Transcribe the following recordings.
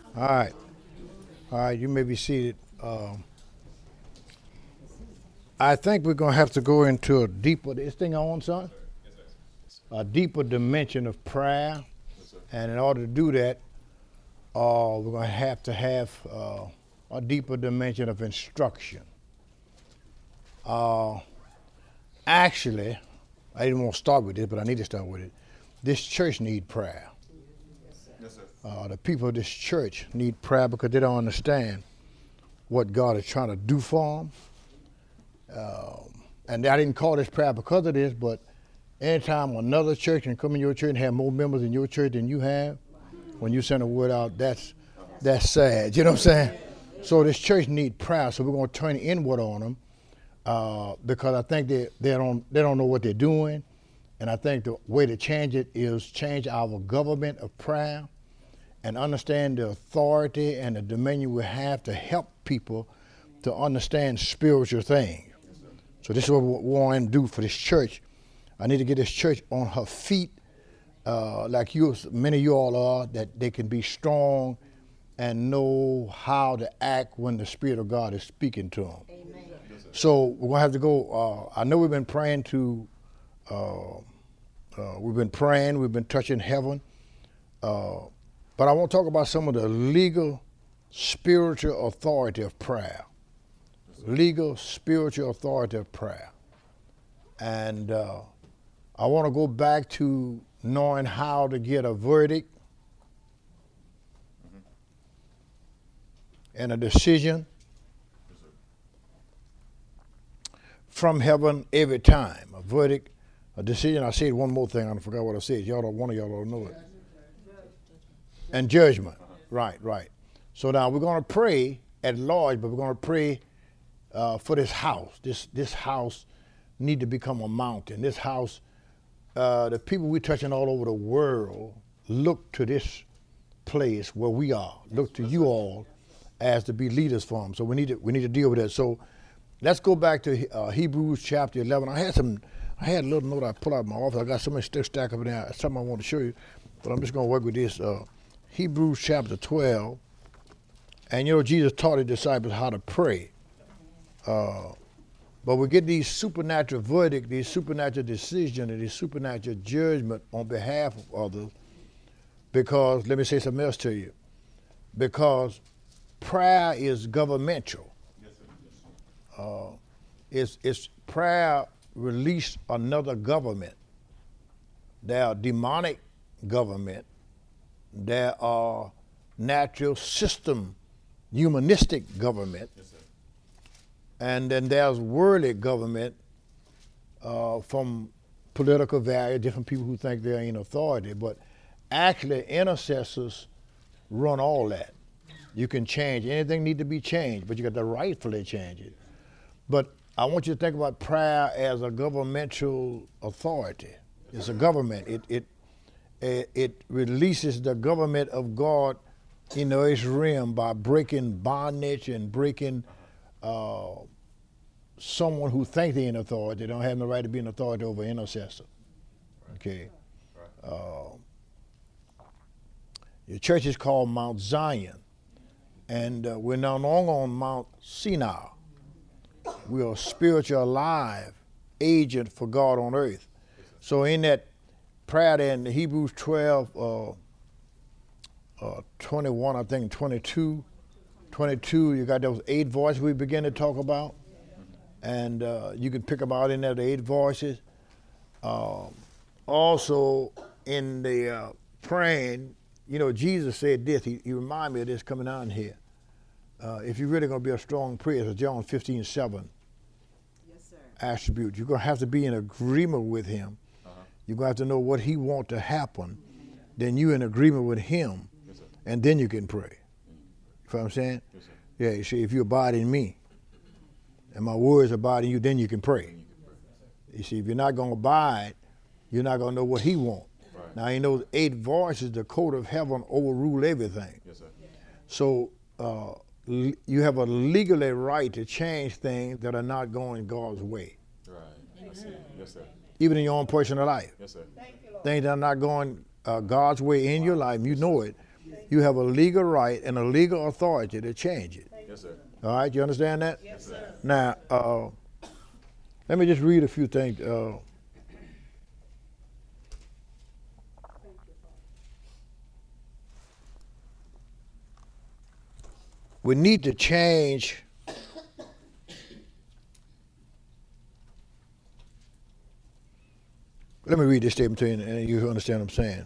All right. All right, you may be seated. I think we're going to have to go into a deeper, this thing on, son? A deeper dimension of prayer. And in order to do that, we're going to have a deeper dimension of instruction. Actually, I didn't want to start with this, but I need to start with it. This church need prayer. The people of this church need prayer because they don't understand what God is trying to do for them. And I didn't call this prayer because of this, but anytime another church can come in your church and have more members in your church than you have, when you send a word out, that's sad. You know what I'm saying? So this church need prayer. So we're going to turn inward on them because I think they don't know what they're doing, and I think the way to change it is change our government of prayer and understand the authority and the dominion we have to help people to understand spiritual things. So this is what we want to do for this church. I need to get this church on her feet, like many of you all are, that they can be strong and know how to act when the Spirit of God is speaking to them. Amen. So we're going to have to go. I know we've been praying we've been touching heaven. But I want to talk about some of the legal, spiritual authority of prayer. Legal, spiritual authority of prayer. And I want to go back to knowing how to get a verdict and a decision from heaven every time. A verdict, a decision. I said one more thing. I forgot what I said. One of y'all don't know it. And judgment. Right. So now we're going to pray at large, but we're going to pray for this house. This house need to become a mountain. This house, the people we're touching all over the world look to this place where we are. Look to you all as to be leaders for them. So we need to deal with that. So let's go back to Hebrews chapter 11. I had a little note I pulled out of my office. I got so much stuff stacked up in there. Something I want to show you, but I'm just going to work with this. Hebrews chapter 12, and Jesus taught his disciples how to pray. But we get these supernatural verdicts, these supernatural decisions, and these supernatural judgment on behalf of others because, let me say something else to you, because prayer is governmental. It's prayer release another government. There are demonic government. There are natural system, humanistic government, and then there's worldly government from political value, different people who think they're in authority, but actually intercessors run all that. You can change, anything need to be changed, but you got to rightfully change it. But I want you to think about prayer as a governmental authority. It's a government. It releases the government of God in the earth realm by breaking bondage and breaking someone who thinks they're in authority. They don't have the right to be in authority over intercessor. Okay. The church is called Mount Zion, and we're no longer on Mount Sinai. We are a spiritual alive agent for God on earth. So in that prayer there in Hebrews 12, 21, I think 22, you got those 8 voices we begin to talk about. And you can pick them out in there, the 8 voices. Also in the praying, Jesus said this, he reminded me of this coming out in here. If you're really going to be a strong prayer, it's John 15:7 attribute. You're going to have to be in agreement with him. You're going to have to know what he wants to happen. Then you're in agreement with him, and then you can pray. You know what I'm saying? Yeah, you see, if you abide in me, and my words abide in you, then you can pray. You see, if you're not going to abide, you're not going to know what he wants. Right. Now, in those 8 voices, the code of heaven overrule everything. Yes, sir. So you have a legally right to change things that are not going God's way. Right. I see. Yes, sir. Even in your own personal life. Yes, sir. Things that are not going God's way in your life, you know it. You have a legal right and a legal authority to change it. Yes, sir. All right, you understand that? Yes, sir. Now, let me just read a few things. We need to change let me read this statement to you and you understand what I'm saying.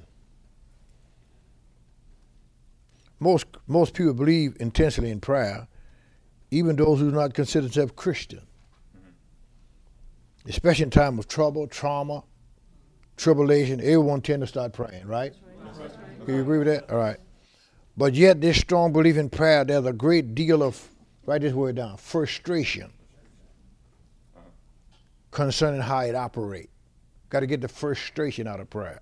Most people believe intensely in prayer, even those who do not consider themselves Christian. Mm-hmm. Especially in time of trouble, trauma, tribulation, everyone tend to start praying, right? Right. You agree with that? All right. But yet this strong belief in prayer, there's a great deal of, write this word down, frustration concerning how it operates. Got to get the frustration out of prayer.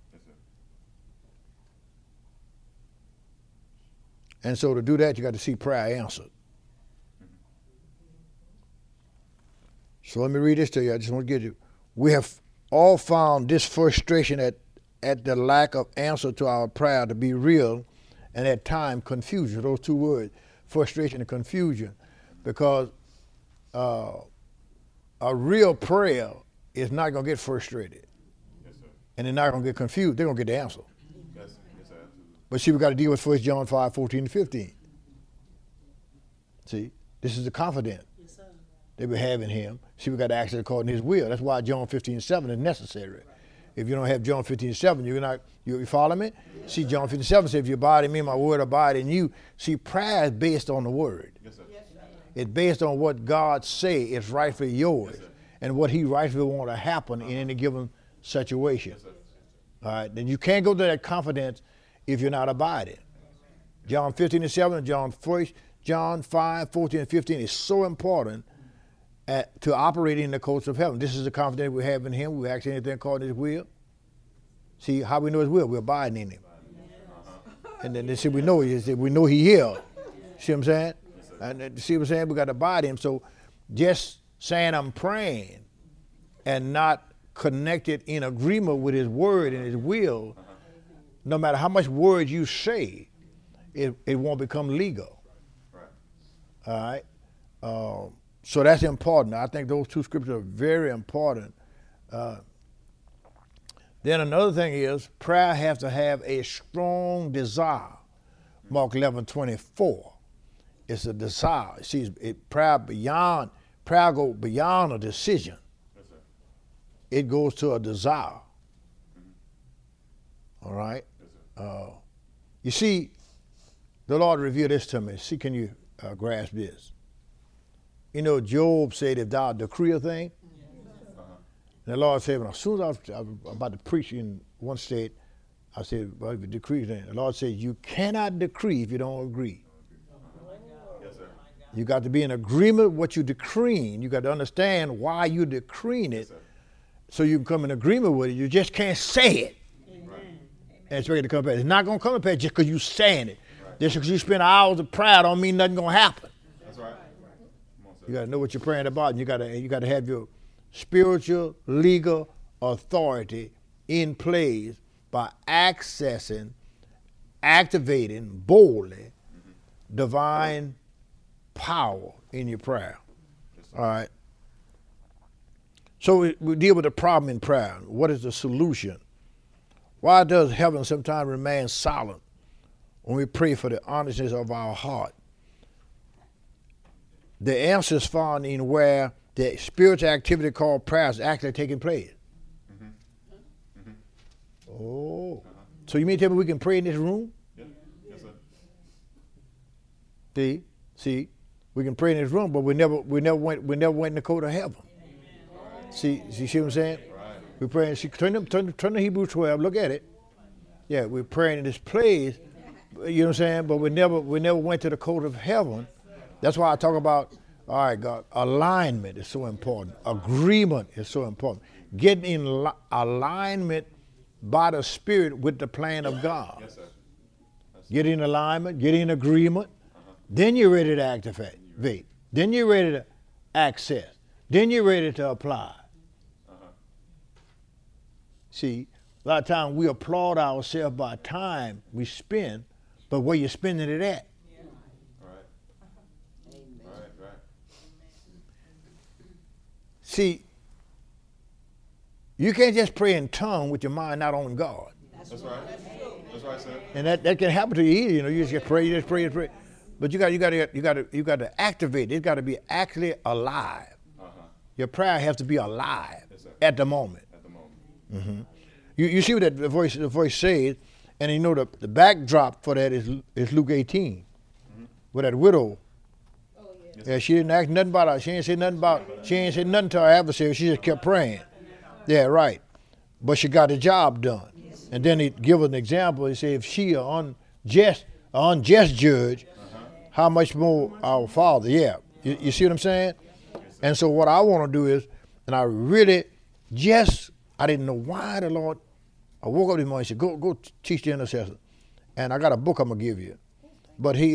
And so to do that, you got to see prayer answered. So let me read this to you. I just want to get you. We have all found this frustration at the lack of answer to our prayer to be real, and at times confusion. Those two words, frustration and confusion, because a real prayer is not going to get frustrated. Yes, sir. And they're not going to get confused. They're going to get the answer. Yes, sir. Yes, sir. But see, we got to deal with 1 John 5:14-15. See, this is the confidence that we have in him. See, we got to act according to his will. That's why John 15:7 is necessary. If you don't have John 15:7, you're not, you follow me? Yes, see, John 15:7 says, if you abide in me, my word abide in you. See, prayer is based on the word. Yes, sir. It's based on what God say is rightfully yours, yes, and what he rightfully want to happen in any given situation. Yes, all right, then you can't go to that confidence if you're not abiding. John 15:7 and John 5:14-15 is so important to operate in the courts of heaven. This is the confidence we have in him. We ask anything according to his will. See how we know his will? We're abiding in him. And then they say we know he healed. See what I'm saying? And see what I'm saying? We got to abide in him. So just saying I'm praying and not connected in agreement with his word and his will, no matter how much words you say, it won't become legal. All right? So that's important. I think those two scriptures are very important. Then another thing is prayer has to have a strong desire. Mark 11:24. It's a desire. See, prayer goes beyond a decision. Yes, sir. It goes to a desire. Mm-hmm. All right? Yes, you see, the Lord revealed this to me. See, can you grasp this? You know, Job said, if thou decree a thing, and the Lord said, as soon as I was about to preach in one state, I said, well, if you decree a thing, the Lord said, you cannot decree if you don't agree. Yes, sir. You got to be in agreement with what you're decreeing. You got to understand why you're decreeing it, yes, so you can come in agreement with it. You just can't say it. Amen. And expect it to come back. It's not going to come back just because you're saying it. Right. Just because you spend hours of prayer don't mean nothing going to happen. That's right. You got to know what you're praying about, and you got to have your spiritual, legal authority in place by activating boldly divine power in your prayer. All right. So we deal with the problem in prayer. What is the solution? Why does heaven sometimes remain silent when we pray for the honestness of our heart? The answer is found in where the spiritual activity called prayer is actually taking place. Mm-hmm. Mm-hmm. Oh. Uh-huh. So you mean to tell me we can pray in this room? Yeah. Yes, sir. See, we can pray in this room, but we never went in the court of heaven. Right. See what I'm saying? Right. We pray. See, turn to Hebrews 12. Look at it. Yeah, we're praying in this place. You know what I'm saying? But we never went to the court of heaven. That's why I talk about, all right, God, alignment is so important. Agreement is so important. Getting in alignment by the Spirit with the plan of God. Yes, sir. Get in alignment, get in agreement. Then you're ready to activate. Then you're ready to access. Then you're ready to apply. See, a lot of times we applaud ourselves by time we spend but where you're spending it at. Right. See, you can't just pray in tongues with your mind not on God. That's right. That's right, sir. And that can happen to you either. You know, you just pray. But you got to activate it. It's got to be actually alive. Your prayer has to be alive at the moment. Mm-hmm. You see what the voice says, and you know the backdrop for that is Luke 18, with that widow. Oh, yes. Yeah, she didn't ask nothing about her. She ain't say nothing to her adversary. She just kept praying. Yeah, right. But she got the job done. And then he give an example. He said, if she an unjust judge, how much more our Father? Yeah. You see what I'm saying? And so what I want to do is, and I really I didn't know why the Lord, I woke up this morning and said, go teach the intercessor. And I got a book I'm going to give you. But he,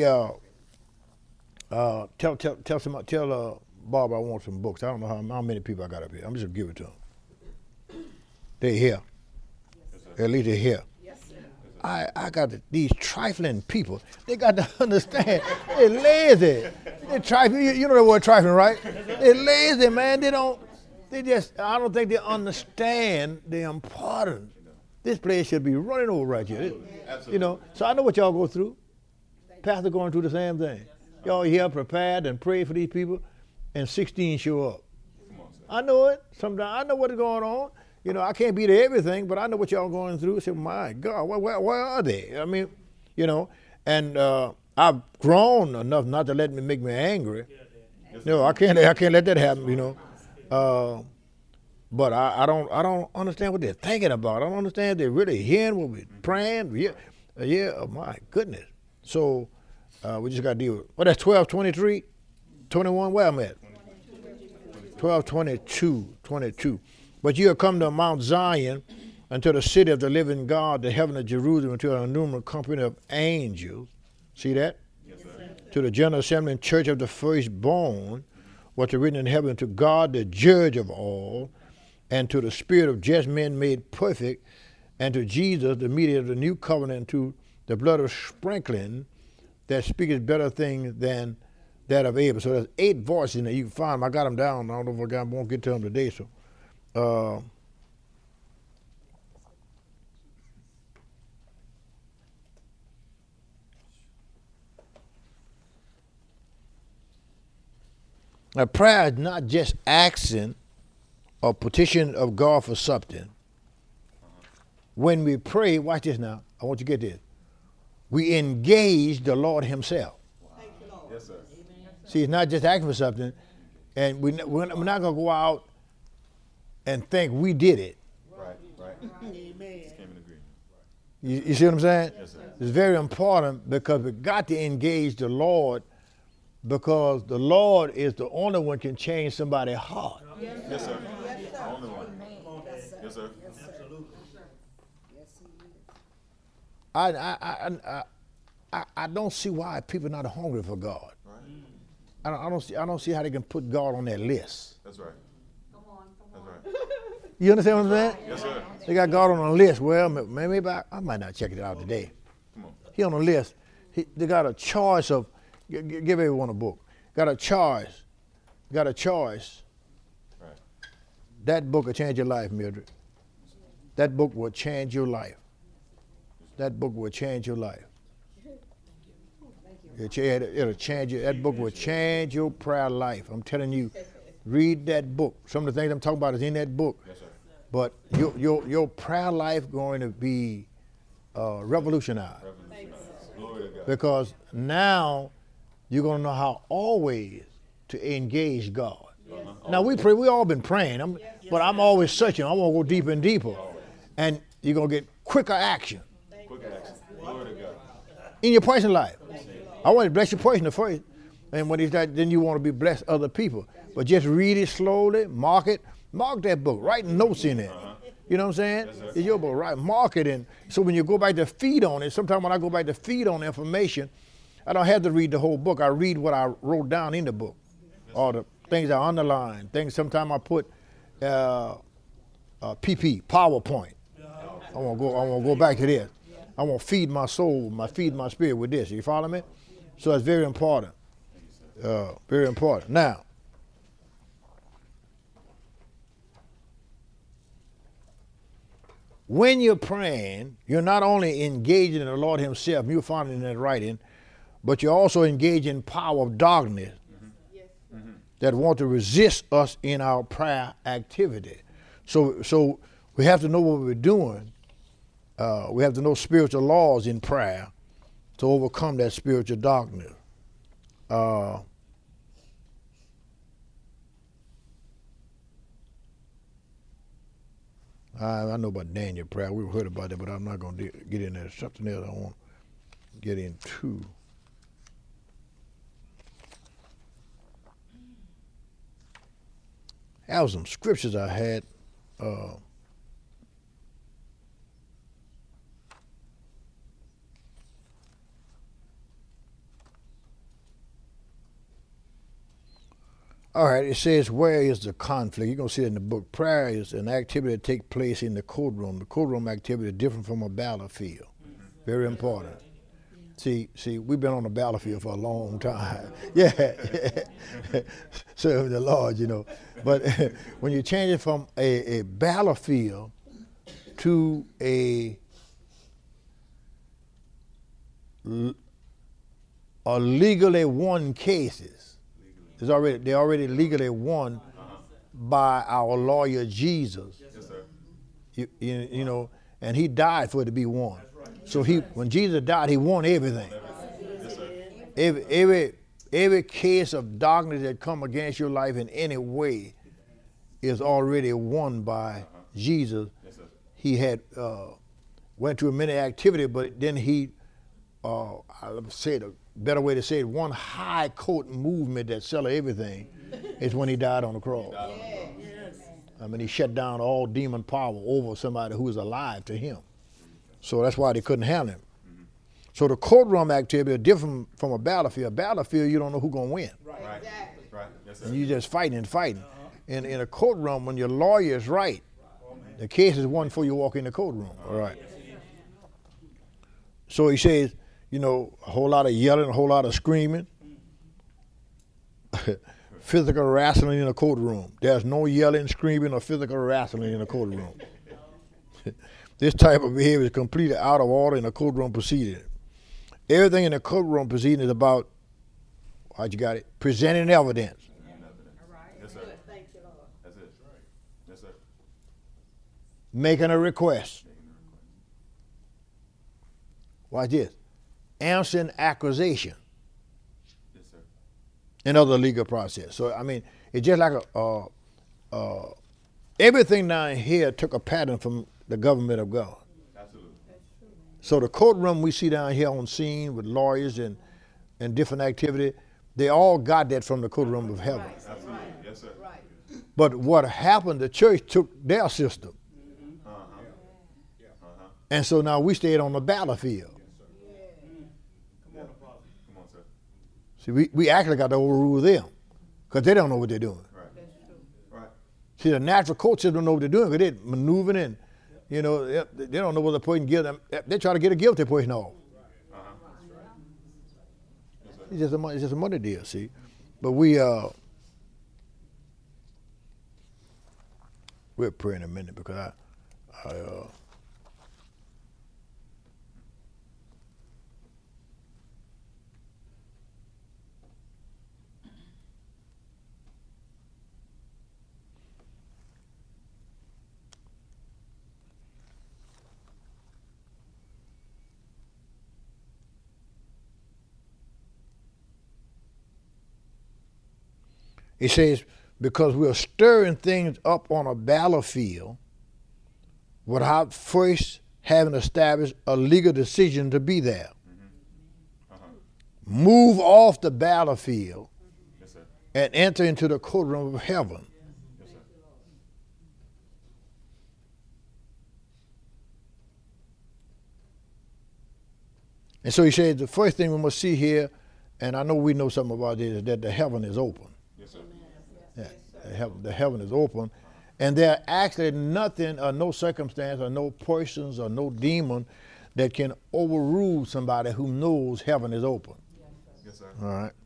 tell Bob I want some books. I don't know how many people I got up here. I'm just going to give it to them. They're here. At least they're here. I got these trifling people. They got to understand. They're lazy. They're trifling. You know the word trifling, right? They're lazy, man. I don't think they understand the importance. This place should be running over right here. Absolutely. You know, so I know what y'all go through. Pastor going through the same thing. Y'all here prepared and pray for these people, and 16 show up. I know it. Sometimes I know what's going on. You know, I can't be to everything, but I know what y'all going through. I say, my God, where are they? I mean, you know, and I've grown enough not to make me angry. No, I can't let that happen, you know. But I don't understand what they're thinking about. I don't understand if they're really hearing what we're praying. Yeah, oh my goodness. So we just got to deal with it. Well, that's 12, 23, 21, where I'm at? 12, 22. But you have come to Mount Zion, unto the city of the living God, the heaven of Jerusalem, to an innumerable company of angels. See that? Yes, sir. To the general assembly and church of the firstborn, what's written in heaven, to God, the judge of all, and to the spirit of just men made perfect, and to Jesus, the mediator of the new covenant, and to the blood of sprinkling that speaketh better things than that of Abel. So there's 8 voices in there. You can find them. I got them down. I don't know if I won't get to them today, so. Now, prayer is not just asking or petition of God for something. When we pray, watch this now. I want you to get this. We engage the Lord himself. Thank you, Lord. Yes, sir. See, it's not just asking for something, and we're not going to go out and think we did it. Right. Amen. You see what I'm saying? Yes, sir. It's very important because we got to engage the Lord, because the Lord is the only one can change somebody's heart. Yes, sir. The only one. Yes, sir. I don't see why people are not hungry for God. Right. I don't see how they can put God on their list. That's right. That's right. You understand what I'm saying? Yes, sir. They got God on a list. Well, maybe I might not check it out today. Come on. He on a list. They got a choice of, give everyone a book. Got a choice. Right. That book will change your life, Mildred. That book will change your life. That book will change your life. It'll change you. That book will change your prayer life. I'm telling you, read that book. Some of the things I'm talking about is in that book. Yes, sir. But your prayer life going to be revolutionized. Glory to God. Because now you're going to know how always to engage God. Now we pray. We all been praying. But I'm always searching. I want to go deeper and deeper. And you're going to get quicker action. Glory to God. In your personal life. I want to bless your person first. And when it's that, then you want to be blessed other people. But just read it slowly, mark it. Mark that book. Write notes in it. You know what I'm saying? Yes, it's your book, right? Mark it. And so when you go back to feed on it, sometimes when I go back to feed on information, I don't have to read the whole book. I read what I wrote down in the book. Or the things I underline. Things sometimes I put PP, PowerPoint. I want to go back to this. I want to feed my soul, feed my spirit with this. You follow me? So it's very important. Very important. Now, when you're praying, you're not only engaging in the Lord himself, you'll find it in that writing, but you're also engaging in power of darkness that want to resist us in our prayer activity. So we have to know what we're doing. We have to know spiritual laws in prayer to overcome that spiritual darkness. I know about Daniel prayer. We've heard about it, but I'm not going to get in there. Something else I want to get into. That was some scriptures I had. All right, it says, where is the conflict? You're going to see it in the book. Prayer is an activity that takes place in the courtroom. The courtroom activity is different from a battlefield. Very important. See, we've been on the battlefield for a long time. Yeah. Serve the Lord, you know. But when you change it from a battlefield to a legally won cases, they're already legally won by our lawyer Jesus. Yes, sir. You know, and he died for it to be won. So when Jesus died, he won everything. Yes, sir. Every case of darkness that come against your life in any way is already won by Jesus. Yes, sir. He had went through many activities, but then he, I'll say it a better way to say it, one high court movement that settled everything is when he died on the cross. I mean, he shut down all demon power over somebody who was alive to him. So that's why they couldn't handle him. So the courtroom activity is different from a battlefield. A battlefield, you don't know who's going to win. Right. Exactly. Right. Yes, sir. And you're just fighting and fighting. In a courtroom, when your lawyer is right, the case is won before you walk in the courtroom. All right. So he says, you know, a whole lot of yelling, a whole lot of screaming. Physical wrestling in a courtroom. There's no yelling, screaming, or physical wrestling in a courtroom. This type of behavior is completely out of order in a courtroom proceeding. Everything in a courtroom proceeding is about, how'd you got it? Presenting evidence. Yes, sir. That's it. Yes, sir. Making a request. Watch this. Answering accusation. Yes, sir. In other legal process. So, I mean, it's just like everything down here took a pattern from the government of God. Absolutely. So the courtroom we see down here on scene with lawyers and different activity, they all got that from the courtroom of heaven. Absolutely. Yes, sir. But what happened, the church took their system. And so now we stayed on the battlefield. Come on, sir. See, we actually got to overrule them because they don't know what they're doing. Right. Right. See, the natural court system don't know what they're doing because they're maneuvering in. You know, they don't know what the person give them. They try to get a guilty person off. It's just a money deal, see. But we'll pray in a minute because it says, because we are stirring things up on a battlefield without first having established a legal decision to be there. Move off the battlefield Yes, sir. and enter into the courtroom of heaven. Yes, sir. And so he says the first thing we must see here, and I know we know something about this, is that the heaven is open. Yes, sir. Yeah, the heaven is open. And there actually nothing or no circumstance or no persons or no demon that can overrule somebody who knows heaven is open. Yes, sir. All right.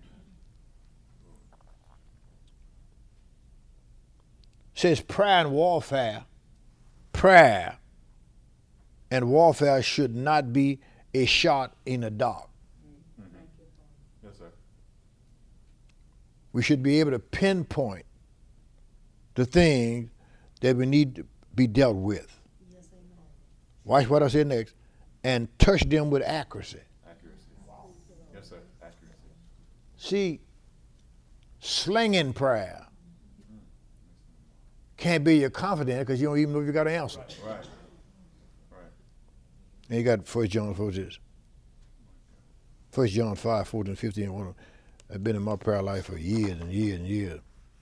Says prayer and warfare. Prayer and warfare should not be a shot in the dark. Yes, sir. We should be able to pinpoint the things that we need to be dealt with. Watch what I say next. And touch them with accuracy. Accuracy. Yes, sir. Accuracy. See, slinging prayer can't be your confidence because you don't even know if you got an answer. Right. Right. And you got 1 John 4 this. 1 John 5, 14, 15. One I've been in my prayer life for years and years and years.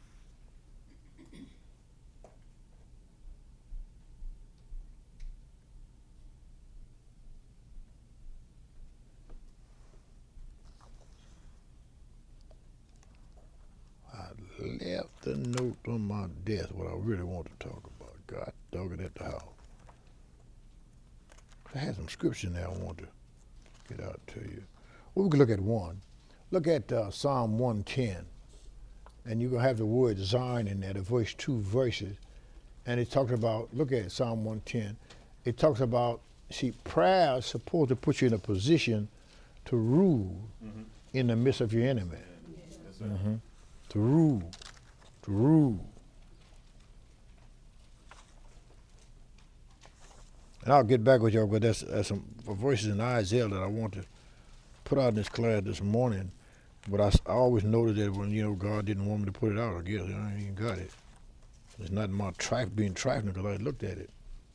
Left the note on my desk what I really want to talk about. God dog it at the house. I had some scripture in there I want to get out to you. Well, we can look at one. Look at Psalm 110. And you're going to have the word Zion in there, the first 2 verses. And it talks about, look at Psalm 110. It talks about, see, prayer is supposed to put you in a position to rule in the midst of your enemy. Yes, sir. To rule. To rule. And I'll get back with y'all, but that's some verses in Isaiah that I want to put out in this class this morning. But I always noted that when, God didn't want me to put it out, I guess I ain't even got it. It's not my being trifling because I looked at it.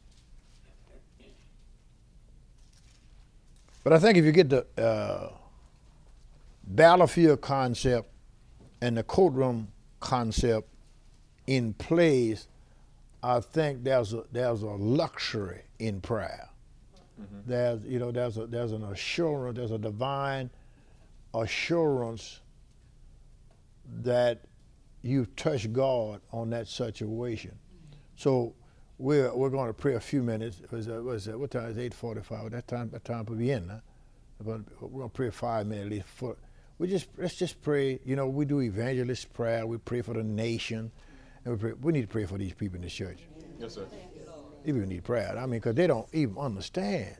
But I think if you get the battlefield concept and the courtroom concept in place, I think there's a luxury in prayer. There's an assurance, there's a divine assurance that you touch God on that situation. So we're going to pray a few minutes. What time is it? 8:45. That time will be in. Huh? We're going to pray 5 minutes at least. Let's just pray. We do evangelist prayer. We pray for the nation, and we need to pray for these people in the church. Yes, sir. These people need prayer. I mean, because they don't even understand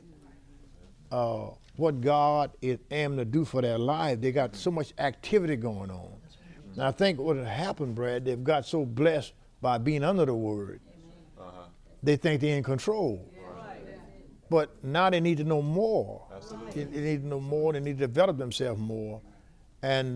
what God is aiming to do for their life. They got so much activity going on. And I think what had happened, Brad, they've got so blessed by being under the Word, they think they're in control. But now they need to know more. Absolutely. They need to know more. They need to develop themselves more. And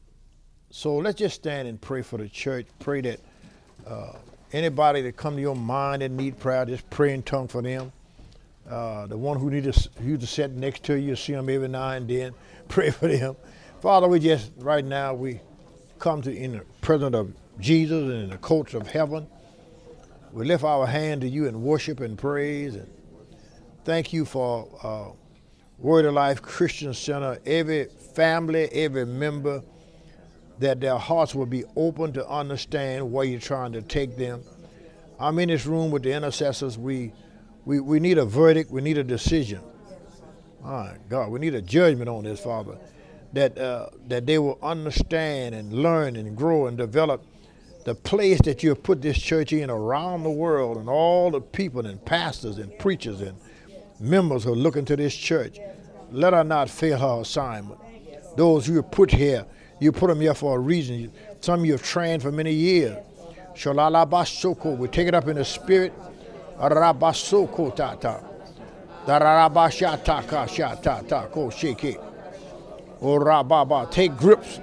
so let's just stand and pray for the church. Pray that anybody that come to your mind that need prayer, just pray in tongue for them. The one who needs you to sit next to you, see them every now and then, pray for them. Father, right now we come to in the presence of Jesus and in the courts of heaven. We lift our hand to you in worship and praise. And thank you for Word of Life Christian Center, every family, every member, that their hearts will be open to understand where you're trying to take them. I'm in this room with the intercessors. We need a verdict. We need a decision. My God, we need a judgment on this, Father, that they will understand and learn and grow and develop the place that you have put this church in around the world, and all the people and pastors and preachers and members who are looking to this church. Let her not fail her assignment. Those who are put here, you put them here for a reason. Some of you have trained for many years. Shalalabasoko, we take it up in the spirit. Arabasoko tata. Darabashataka shatata ko shake. O rababa, take grips.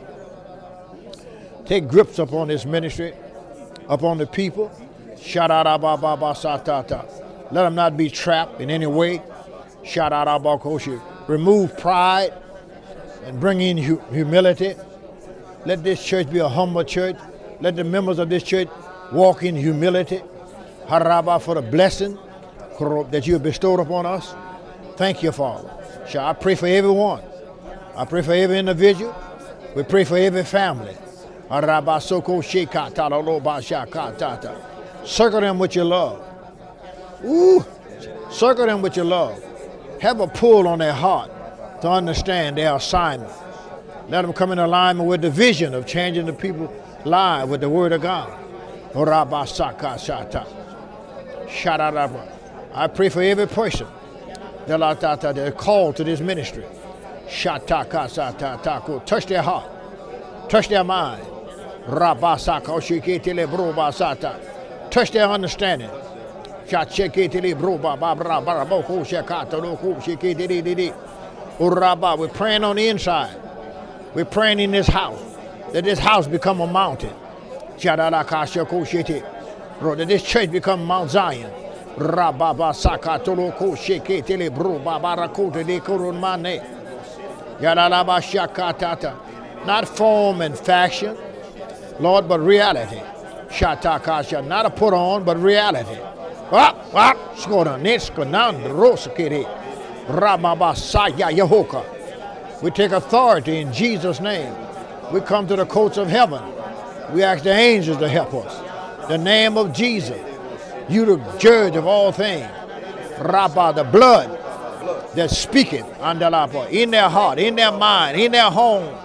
Take grips upon this ministry, upon the people. Shadarababasatata. Let them not be trapped in any way. Shadarabakoshi. Remove pride and bring in humility. Let this church be a humble church. Let the members of this church walk in humility. Haraba, for the blessing that you have bestowed upon us. Thank you, Father. Shall I pray for everyone? I pray for every individual. We pray for every family. Circle them with your love. Ooh, circle them with your love. Have a pull on their heart to understand their assignment. Let them come in alignment with the vision of changing the people's lives with the word of God. I pray for every person that is called to this ministry. Touch their heart. Touch their mind. Touch their understanding. We're praying on the inside. We're praying in this house that this house become a mountain. That this church become Mount Zion. Not form and fashion, Lord, but reality. Not a put on, but reality. We take authority in Jesus' name. We come to the courts of heaven. We ask the angels to help us. The name of Jesus, you the judge of all things. The blood that speaketh in their heart, in their mind, in their home.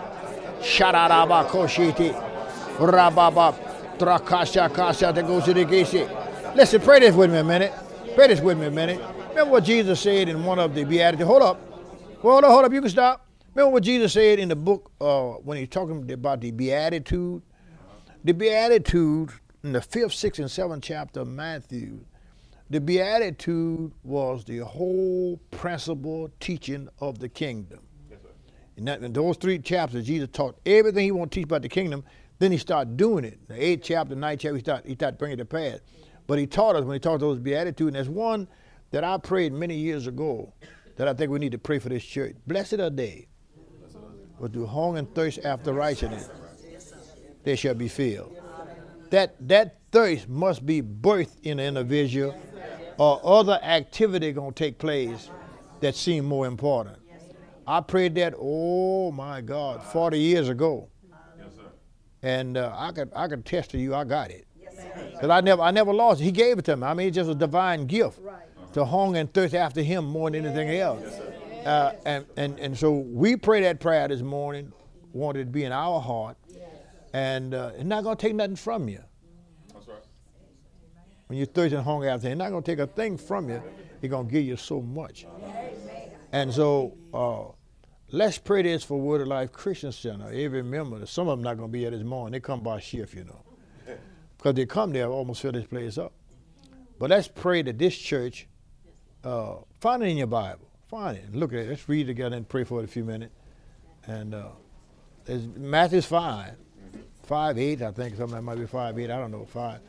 Listen, pray this with me a minute. Pray this with me a minute. Remember what Jesus said in one of the Beatitudes? Hold up, you can stop. Remember what Jesus said in the book when he's talking about the Beatitude? The Beatitude in the 5th, 6th, and 7th chapter of Matthew, the Beatitude was the whole principle teaching of the kingdom. Yes, in those 3 chapters, Jesus taught everything he wanted to teach about the kingdom. Then he started doing it. The 8th chapter, 9th chapter, he started bringing it to pass. But he taught us when he taught those Beatitudes, and there's one that I prayed many years ago that I think we need to pray for this church. Blessed are they but do hunger and thirst after righteousness, they shall be filled. That thirst must be birthed in an individual, or other activity going to take place that seem more important. I prayed that, oh my God, 40 years ago. Yes, sir. And I could test to you I got it. Because I never lost it. He gave it to me. I mean, it's just a divine gift to hunger and thirst after him more than anything else. Yes, and so we pray that prayer this morning, wanted it to be in our heart, and it's not going to take nothing from you. That's right. When you're thirsty and hungry after him, it's not going to take a thing from you. He's going to give you so much. And so let's pray this for Word of Life Christian Center. Every member, some of them not going to be here this morning. They come by shift, you know. Because they come there, almost fill this place up. But let's pray that this church, find it in your Bible. Find it. Look at it. Let's read together and pray for it a few minutes. And there's Matthew 5, 8, I think. Something that might be 5, 8. I don't know. 5.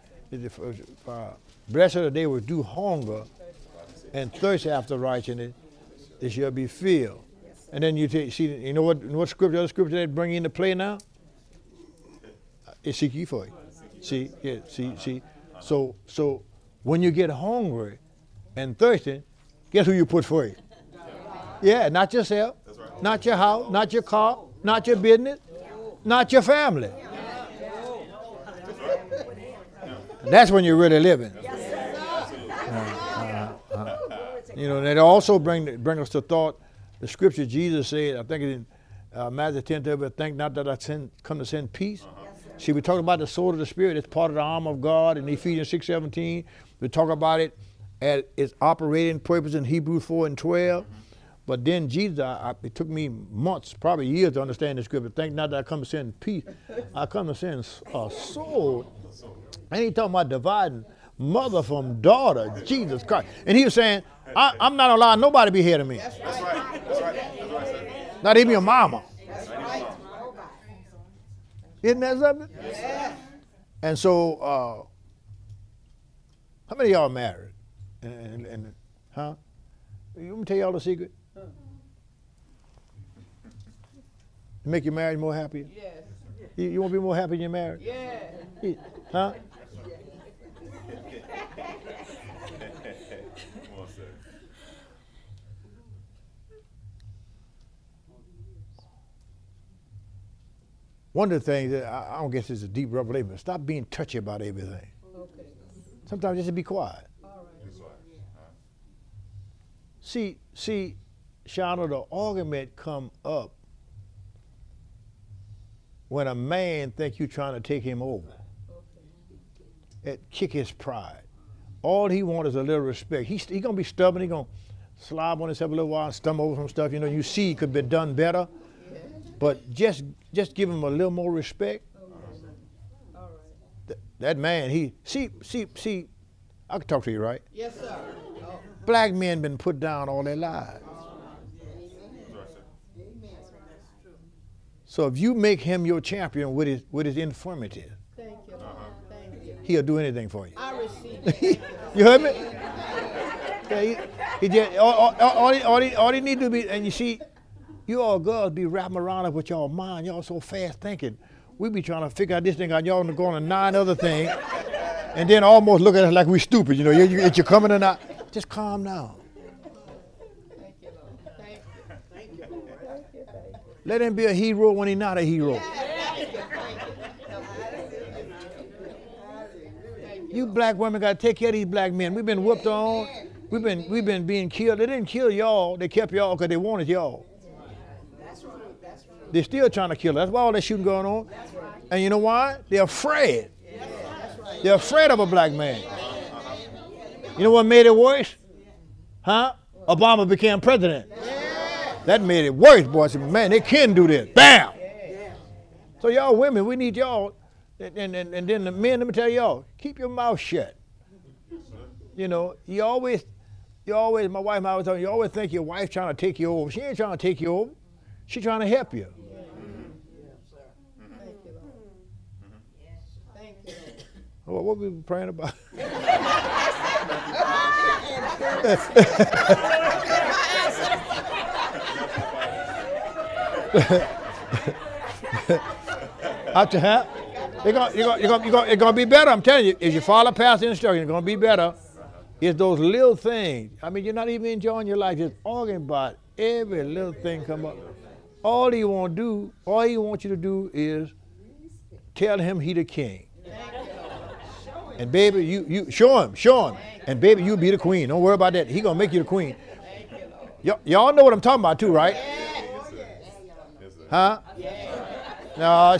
Blessed are they which do hunger and thirst after righteousness, they shall be filled. And then you know what scripture, other scripture that bring into play now? It's seek ye for it. See. So when you get hungry and thirsty, guess who you put for you? Yeah, not yourself, right. Not your house, not your car, not your business, not your family. That's when you're really living. You know, and it also bring us to thought the scripture Jesus said, I think it's in Matthew 10, think not that I come to send peace. See, we talk about the sword of the Spirit. It's part of the armor of God in Ephesians 6:17. We talk about it as its operating purpose in Hebrews 4 and 12. But then Jesus, it took me months, probably years to understand the scripture. Think not that I come to send peace. I come to send a sword. And he talking about dividing mother from daughter, Jesus Christ. And he was saying, I'm not allowing nobody to be here to me. That's right. That's right. Not even your mama. Isn't that something? Yes. And so, how many of y'all married? And huh? You want me to tell y'all the secret? To make your marriage more happy? Yes. You want to be more happy in your marriage? Yeah. Huh? One of the things that I don't guess is a deep revelation, but stop being touchy about everything. Okay. Sometimes just be quiet. All right. See, Shauna, the argument come up when a man think you trying to take him over. It kick his pride. All he wants is a little respect. He gonna be stubborn. He gonna slob on himself a little while and stumble over some stuff. You know, you see it could be done better. But just give him a little more respect. That man, see, I can talk to you, right? Yes, sir. Black men been put down all their lives. So if you make him your champion with his infirmities, Thank you, Lord. Thank you. he'll do anything for you. I receive it. You heard me? Yeah, he just, all he need to be, and you see, you all girls be wrapping around up with y'all mind. Y'all so fast thinking. We be trying to figure out this thing out. Y'all going on 9 other things, and then almost look at us like we stupid. You know, you're coming or not. Just calm down. Thank you, Lord. Thank you. Thank you. Thank you. Let him be a hero when he's not a hero. You black women got to take care of these black men. We've been whooped on. We've been being killed. They didn't kill y'all. They kept y'all because they wanted y'all. They're still trying to kill us. That's why all that shooting going on. And you know why? They're afraid. They're afraid of a black man. You know what made it worse? Huh? Obama became president. That made it worse, boys. Man, they can do this. Bam! So y'all women, we need y'all. And then the men, let me tell y'all, keep your mouth shut. You know, you always, my wife and I was telling you, always think your wife's trying to take you over. She ain't trying to take you over. She's trying to help you. Thank you, Lord. Thank you, Lord. Well, what we praying about? Up to her. It's gonna be better. I'm telling you. If you follow past the instructions, it's gonna be better. It's those little things. I mean, you're not even enjoying your life. Just arguing about every little thing come up. All he want you to do is tell him he the king. And baby, you show him. And baby, you be the queen. Don't worry about that. He gonna make you the queen. Y'all know what I'm talking about too, right? Huh? No,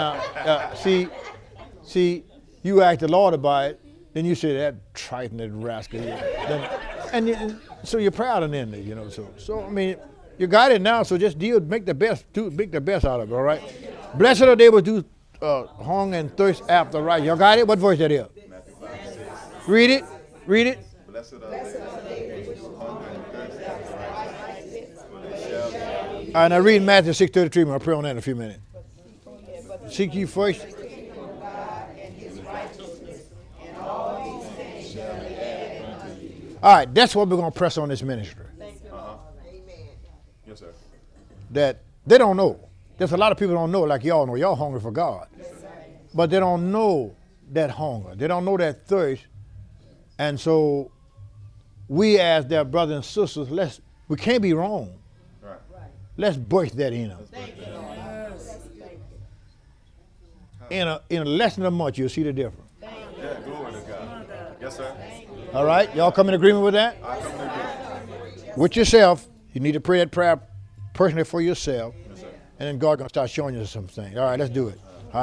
see, you ask the Lord about it, then you say that triton, that rascal. And so you're proud of them, you know. So I mean, you got it now. So just make the best out of it. All right. Blessed are they which do hunger and thirst after right. Y'all got it? What verse that is? Read it. Blessed are they which hunger and thirst after righteousness, for they shall be filled. All right, now read Matthew 6:33. I'll pray on that in a few minutes. Seek ye first. All right, that's what we're going to press on this ministry. Yes, sir. That they don't know. There's a lot of people don't know, like y'all know. Y'all hungry for God. But they don't know that hunger. They don't know that thirst. And so we as their brothers and sisters, we can't be wrong. Right. Let's burst that in them. In a less than a month, you'll see the difference. Yeah, glory to God. Yes, sir. All right? Y'all come in agreement with that? I come in agreement. With yourself. You need to pray that prayer personally for yourself. Yes, sir. And then God going to start showing you some things. All right, let's do it.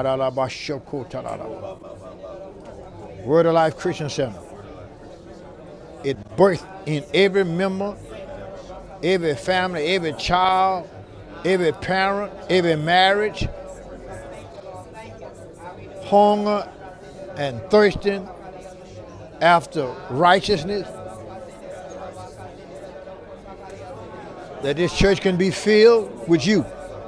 Word of Life Christian Center. It birthed in every member, every family, every child, every parent, every marriage, hunger and thirsting after righteousness, that this church can be filled with you.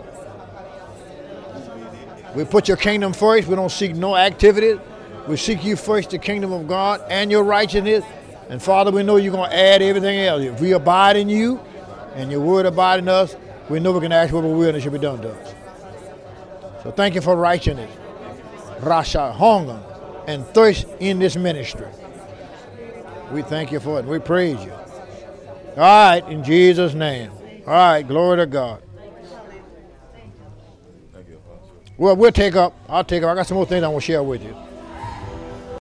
We put your kingdom first. We don't seek no activities. We seek you first, the kingdom of God and your righteousness. And Father, we know you're going to add everything else. If we abide in you and your word abide in us, we know we can ask what we will and it should be done to us. So thank you for righteousness, rasha, hunger, and thirst in this ministry. We thank you for it. We praise you. All right, in Jesus' name. All right, glory to God. Thank you, Apostle. Well, I'll take up. I got some more things I want to share with you.